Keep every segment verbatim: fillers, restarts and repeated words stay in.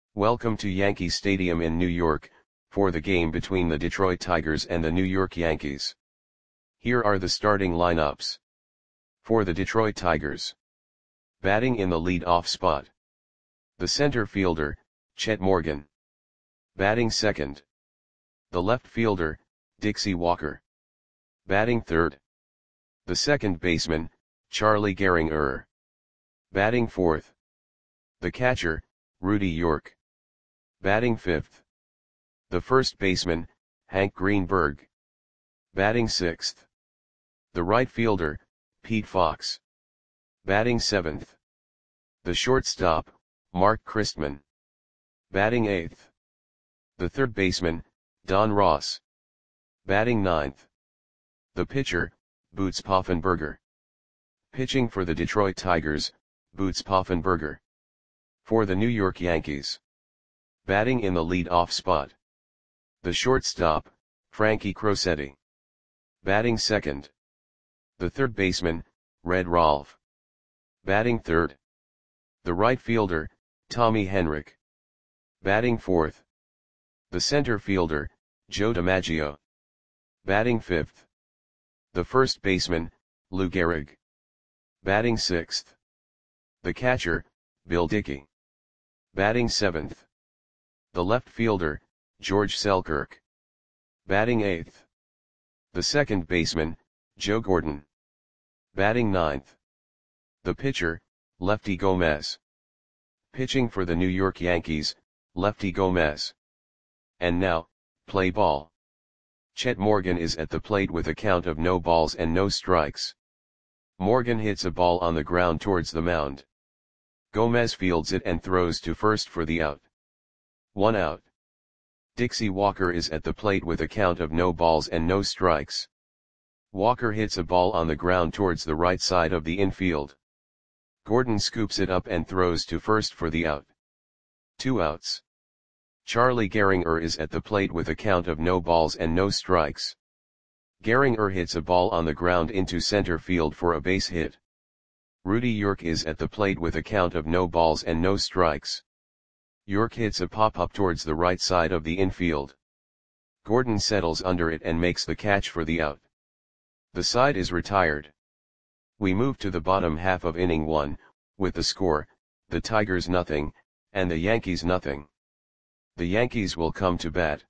Welcome to Yankee Stadium in New York, for the game between the Detroit Tigers and the New York Yankees. Here are the starting lineups. For the Detroit Tigers. Batting in the lead-off spot. The center fielder, Chet Morgan. Batting second. The left fielder, Dixie Walker. Batting third. The second baseman, Charlie Gehringer. Batting fourth. The catcher, Rudy York. Batting fifth. The first baseman, Hank Greenberg. Batting sixth. The right fielder, Pete Fox. Batting seventh. The shortstop, Mark Christman. Batting eighth. The third baseman, Don Ross. Batting ninth. The pitcher, Boots Poffenberger. Pitching for the Detroit Tigers, Boots Poffenberger. For the New York Yankees. Batting in the lead-off spot. The shortstop, Frankie Crosetti. Batting second. The third baseman, Red Rolfe. Batting third. The right fielder, Tommy Henrich. Batting fourth. The center fielder, Joe DiMaggio. Batting fifth. The first baseman, Lou Gehrig. Batting sixth. The catcher, Bill Dickey. Batting seventh. The left fielder, George Selkirk. Batting eighth. The second baseman, Joe Gordon. Batting ninth. The pitcher, Lefty Gomez. Pitching for the New York Yankees, Lefty Gomez. And now, play ball. Chet Morgan is at the plate with a count of no balls and no strikes. Morgan hits a ball on the ground towards the mound. Gomez fields it and throws to first for the out. One out. Dixie Walker is at the plate with a count of no balls and no strikes. Walker hits a ball on the ground towards the right side of the infield. Gordon scoops it up and throws to first for the out. Two outs. Charlie Gehringer is at the plate with a count of no balls and no strikes. Gehringer hits a ball on the ground into center field for a base hit. Rudy York is at the plate with a count of no balls and no strikes. York hits a pop-up towards the right side of the infield. Gordon settles under it and makes the catch for the out. The side is retired. We move to the bottom half of inning one, with the score, the Tigers nothing, and the Yankees nothing. The Yankees will come to bat.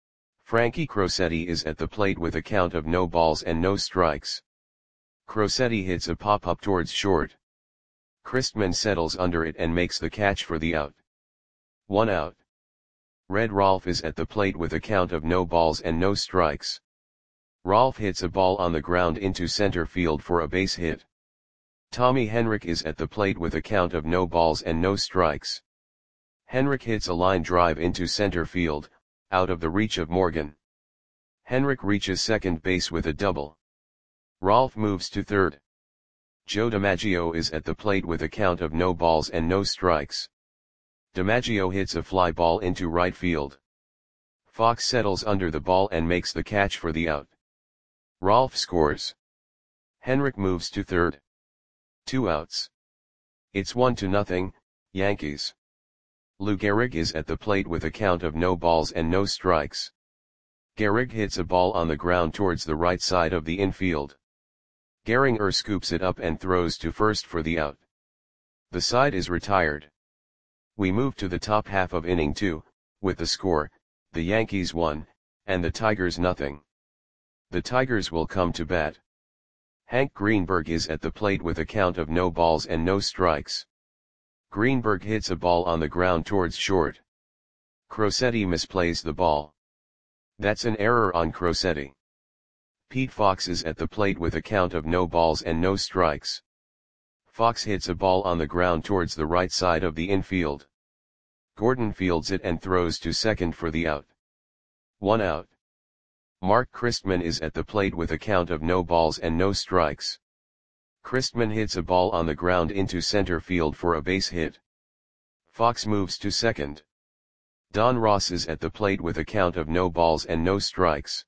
Frankie Crosetti is at the plate with a count of no balls and no strikes. Crosetti hits a pop-up towards short. Christman settles under it and makes the catch for the out. One out. Red Rolfe is at the plate with a count of no balls and no strikes. Rolfe hits a ball on the ground into center field for a base hit. Tommy Henrich is at the plate with a count of no balls and no strikes. Henrich hits a line drive into center field, out of the reach of Morgan. Henrich reaches second base with a double. Rolfe moves to third. Joe DiMaggio is at the plate with a count of no balls and no strikes. DiMaggio hits a fly ball into right field. Fox settles under the ball and makes the catch for the out. Rolfe scores. Henrich moves to third. Two outs. It's one to nothing, Yankees. Lou Gehrig is at the plate with a count of no balls and no strikes. Gehrig hits a ball on the ground towards the right side of the infield. Gehringer scoops it up and throws to first for the out. The side is retired. We move to the top half of inning two, with the score, the Yankees one, and the Tigers nothing. The Tigers will come to bat. Hank Greenberg is at the plate with a count of no balls and no strikes. Greenberg hits a ball on the ground towards short. Crosetti misplays the ball. That's an error on Crosetti. Pete Fox is at the plate with a count of no balls and no strikes. Fox hits a ball on the ground towards the right side of the infield. Gordon fields it and throws to second for the out. One out. Mark Christman is at the plate with a count of no balls and no strikes. Christman hits a ball on the ground into center field for a base hit. Fox moves to second. Don Ross is at the plate with a count of no balls and no strikes.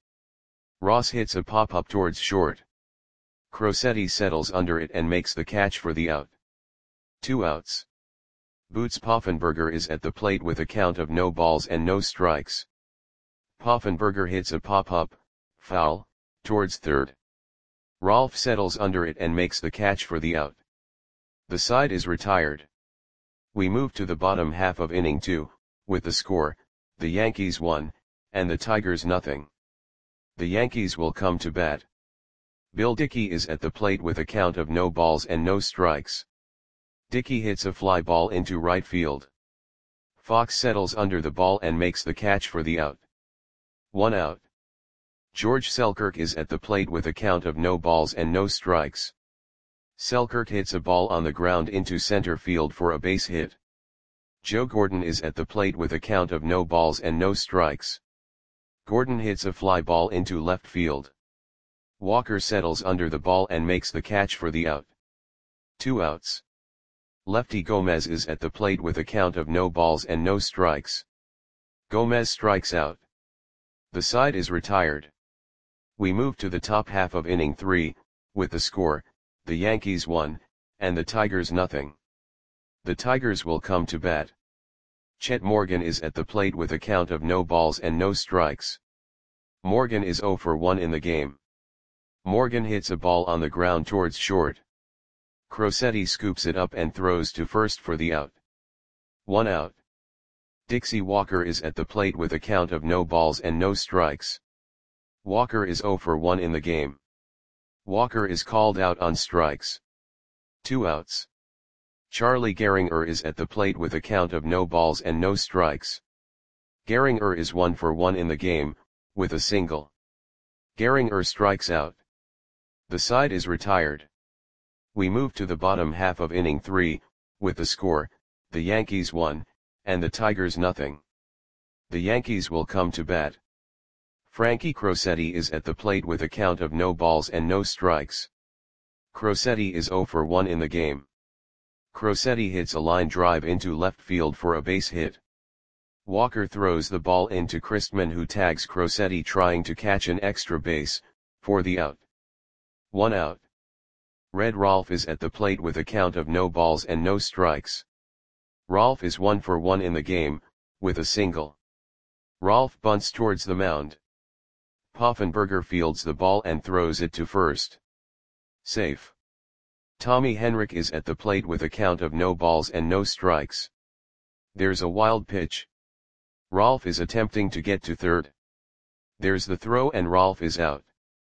Ross hits a pop-up towards short. Crosetti settles under it and makes the catch for the out. Two outs. Boots Poffenberger is at the plate with a count of no balls and no strikes. Poffenberger hits a pop-up, foul, towards third. Rolf settles under it and makes the catch for the out. The side is retired. We move to the bottom half of inning two, with the score, the Yankees one, and the Tigers nothing. The Yankees will come to bat. Bill Dickey is at the plate with a count of no balls and no strikes. Dickey hits a fly ball into right field. Fox settles under the ball and makes the catch for the out. One out. George Selkirk is at the plate with a count of no balls and no strikes. Selkirk hits a ball on the ground into center field for a base hit. Joe Gordon is at the plate with a count of no balls and no strikes. Gordon hits a fly ball into left field. Walker settles under the ball and makes the catch for the out. Two outs. Lefty Gomez is at the plate with a count of no balls and no strikes. Gomez strikes out. The side is retired. We move to the top half of inning three, with the score, the Yankees one, and the Tigers nothing. The Tigers will come to bat. Chet Morgan is at the plate with a count of no balls and no strikes. Morgan is oh for one in the game. Morgan hits a ball on the ground towards short. Crosetti scoops it up and throws to first for the out. One out. Dixie Walker is at the plate with a count of no balls and no strikes. Walker is oh for one in the game. Walker is called out on strikes. Two outs. Charlie Gehringer is at the plate with a count of no balls and no strikes. Gehringer is one for one in the game, with a single. Gehringer strikes out. The side is retired. We move to the bottom half of inning three, with the score, the Yankees one, and the Tigers nothing. The Yankees will come to bat. Frankie Crosetti is at the plate with a count of no balls and no strikes. Crosetti is oh for one in the game. Crosetti hits a line drive into left field for a base hit. Walker throws the ball into Christman, who tags Crosetti trying to catch an extra base, for the out. One out. Red Rolf is at the plate with a count of no balls and no strikes. Rolf is one for one in the game, with a single. Rolf bunts towards the mound. Poffenberger fields the ball and throws it to first. Safe. Tommy Henrich is at the plate with a count of no balls and no strikes. There's a wild pitch. Rolf is attempting to get to third. There's the throw and Rolf is out.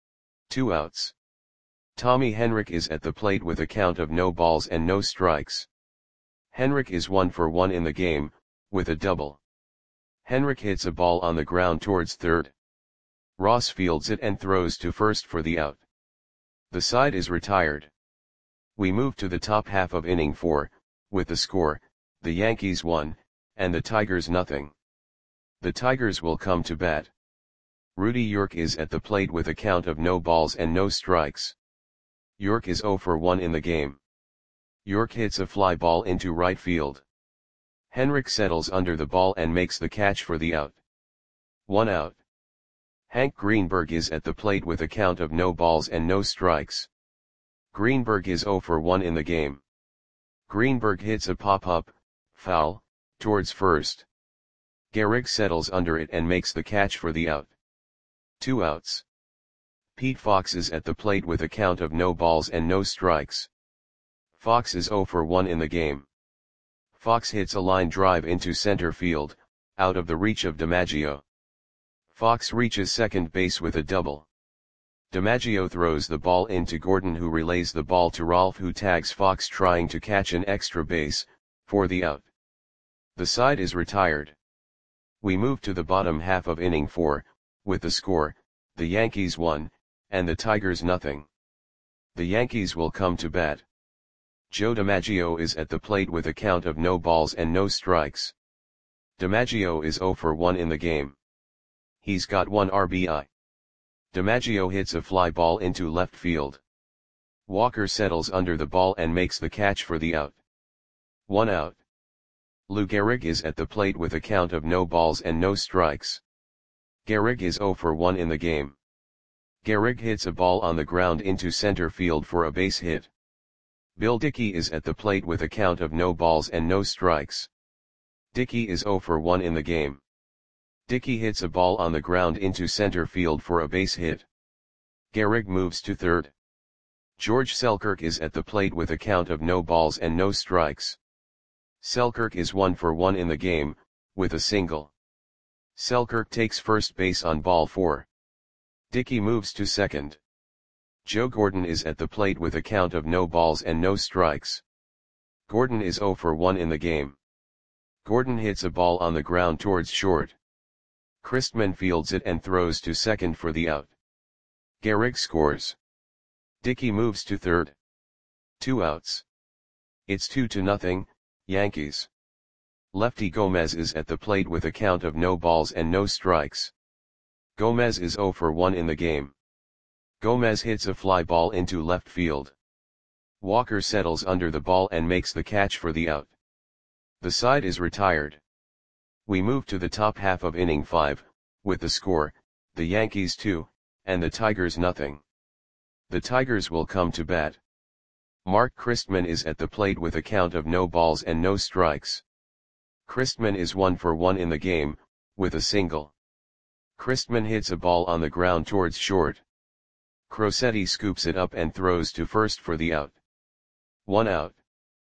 Two outs. Tommy Henrich is at the plate with a count of no balls and no strikes. Henrich is one for one in the game, with a double. Henrich hits a ball on the ground towards third. Ross fields it and throws to first for the out. The side is retired. We move to the top half of inning four, with the score, the Yankees one, and the Tigers nothing. The Tigers will come to bat. Rudy York is at the plate with a count of no balls and no strikes. York is oh for one in the game. York hits a fly ball into right field. Henrich settles under the ball and makes the catch for the out. One out. Hank Greenberg is at the plate with a count of no balls and no strikes. Greenberg is oh for one in the game. Greenberg hits a pop-up, foul, towards first. Gehrig settles under it and makes the catch for the out. Two outs. Pete Fox is at the plate with a count of no balls and no strikes. Fox is oh for one in the game. Fox hits a line drive into center field, out of the reach of DiMaggio. Fox reaches second base with a double. DiMaggio throws the ball into Gordon, who relays the ball to Rolf, who tags Fox trying to catch an extra base, for the out. The side is retired. We move to the bottom half of inning four, with the score, the Yankees one, and the Tigers nothing. The Yankees will come to bat. Joe DiMaggio is at the plate with a count of no balls and no strikes. DiMaggio is oh for one in the game. He's got one R B I. DiMaggio hits a fly ball into left field. Walker settles under the ball and makes the catch for the out. One out. Lou Gehrig is at the plate with a count of no balls and no strikes. Gehrig is oh for one in the game. Gehrig hits a ball on the ground into center field for a base hit. Bill Dickey is at the plate with a count of no balls and no strikes. Dickey is zero for one in the game. Dickey hits a ball on the ground into center field for a base hit. Gehrig moves to third. George Selkirk is at the plate with a count of no balls and no strikes. Selkirk is one for one in the game, with a single. Selkirk takes first base on ball four. Dickey moves to second. Joe Gordon is at the plate with a count of no balls and no strikes. Gordon is zero for one in the game. Gordon hits a ball on the ground towards short. Christman fields it and throws to second for the out. Gehrig scores. Dickey moves to third. Two outs. It's two to nothing, Yankees. Lefty Gomez is at the plate with a count of no balls and no strikes. Gomez is zero for one in the game. Gomez hits a fly ball into left field. Walker settles under the ball and makes the catch for the out. The side is retired. We move to the top half of inning five, with the score, the Yankees two, and the Tigers nothing. The Tigers will come to bat. Mark Christman is at the plate with a count of no balls and no strikes. Christman is one for one in the game, with a single. Christman hits a ball on the ground towards short. Crosetti scoops it up and throws to first for the out. One out.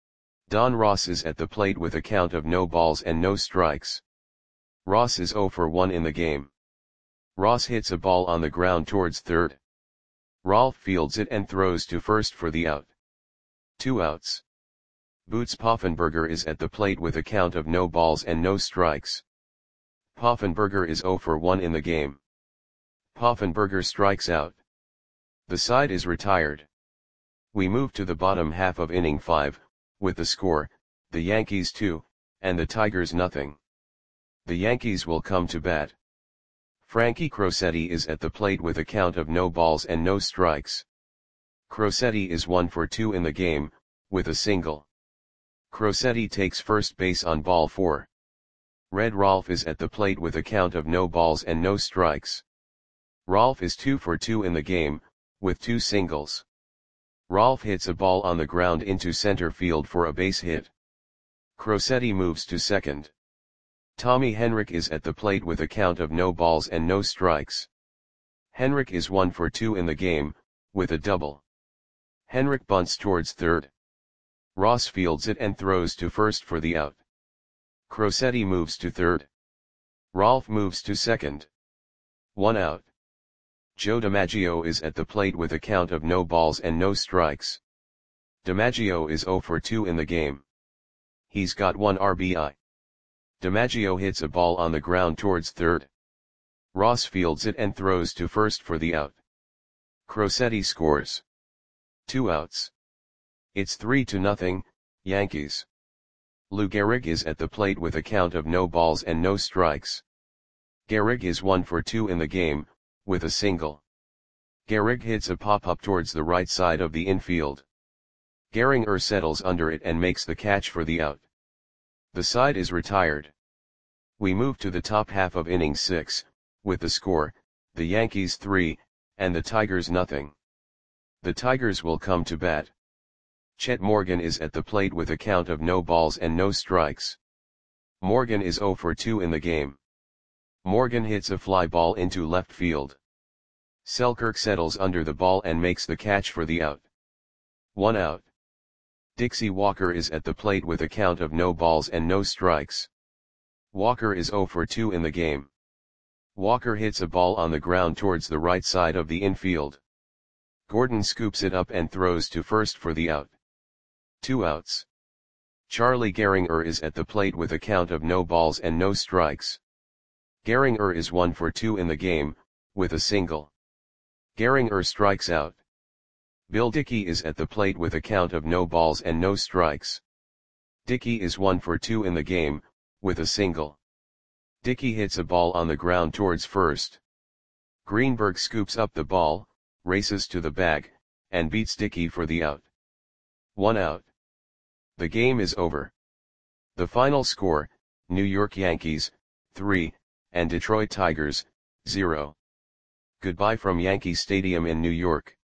Don Ross is at the plate with a count of no balls and no strikes. Ross is zero for one in the game. Ross hits a ball on the ground towards third. Rolfe fields it and throws to first for the out. Two outs. Boots Poffenberger is at the plate with a count of no balls and no strikes. Poffenberger is zero for one in the game. Poffenberger strikes out. The side is retired. We move to the bottom half of inning five, with the score, the Yankees two, and the Tigers nothing. The Yankees will come to bat. Frankie Crosetti is at the plate with a count of no balls and no strikes. Crosetti is one for two in the game, with a single. Crosetti takes first base on ball four. Red Rolfe is at the plate with a count of no balls and no strikes. Rolfe is two for two in the game, with two singles. Rolfe hits a ball on the ground into center field for a base hit. Crosetti moves to second. Tommy Henrich is at the plate with a count of no balls and no strikes. Henrich is one for two in the game, with a double. Henrich bunts towards third. Ross fields it and throws to first for the out. Crosetti moves to third. Rolfe moves to second. One out. Joe DiMaggio is at the plate with a count of no balls and no strikes. DiMaggio is zero for two in the game. He's got one R B I. DiMaggio hits a ball on the ground towards third. Ross fields it and throws to first for the out. Crosetti scores. Two outs. It's three to nothing, Yankees. Lou Gehrig is at the plate with a count of no balls and no strikes. Gehrig is one for two in the game, with a single. Gehrig hits a pop-up towards the right side of the infield. Gehringer settles under it and makes the catch for the out. The side is retired. We move to the top half of inning six, with the score, the Yankees three, and the Tigers nothing. The Tigers will come to bat. Chet Morgan is at the plate with a count of no balls and no strikes. Morgan is zero for two in the game. Morgan hits a fly ball into left field. Selkirk settles under the ball and makes the catch for the out. One out. Dixie Walker is at the plate with a count of no balls and no strikes. Walker is zero for two in the game. Walker hits a ball on the ground towards the right side of the infield. Gordon scoops it up and throws to first for the out. Two outs. Charlie Gehringer is at the plate with a count of no balls and no strikes. Gehringer is one for two in the game, with a single. Gehringer strikes out. Bill Dickey is at the plate with a count of no balls and no strikes. Dickey is one for two in the game, with a single. Dickey hits a ball on the ground towards first. Greenberg scoops up the ball, races to the bag, and beats Dickey for the out. One out. The game is over. The final score, New York Yankees, three, and Detroit Tigers, zero. Goodbye from Yankee Stadium in New York.